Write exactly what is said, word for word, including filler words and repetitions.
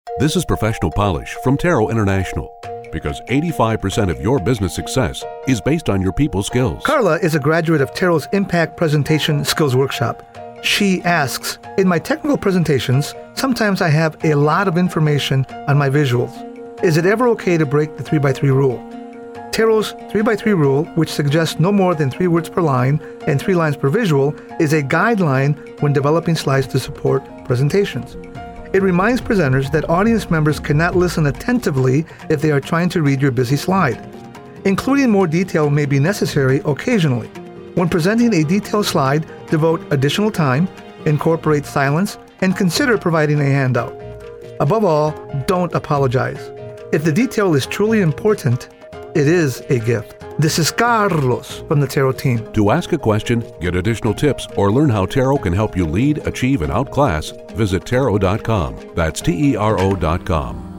This is Professional Polish from Tarot International, because eighty-five percent of your business success is based on your people skills. Carla is a graduate of Tarot's Impact Presentation Skills Workshop. She asks, in my technical presentations, sometimes I have a lot of information on my visuals. Is it ever okay to break the three by three rule? Tarot's three by three rule, which suggests no more than three words per line and three lines per visual, is a guideline when developing slides to support presentations. It reminds presenters that audience members cannot listen attentively if they are trying to read your busy slide. Including more detail may be necessary occasionally. When presenting a detailed slide, devote additional time, incorporate silence, and consider providing a handout. Above all, don't apologize. If the detail is truly important, it is a gift. This is Carlos from the Tarot team. To ask a question, get additional tips, or learn how Tarot can help you lead, achieve, and outclass, visit tarot dot com. That's T E R O dot com.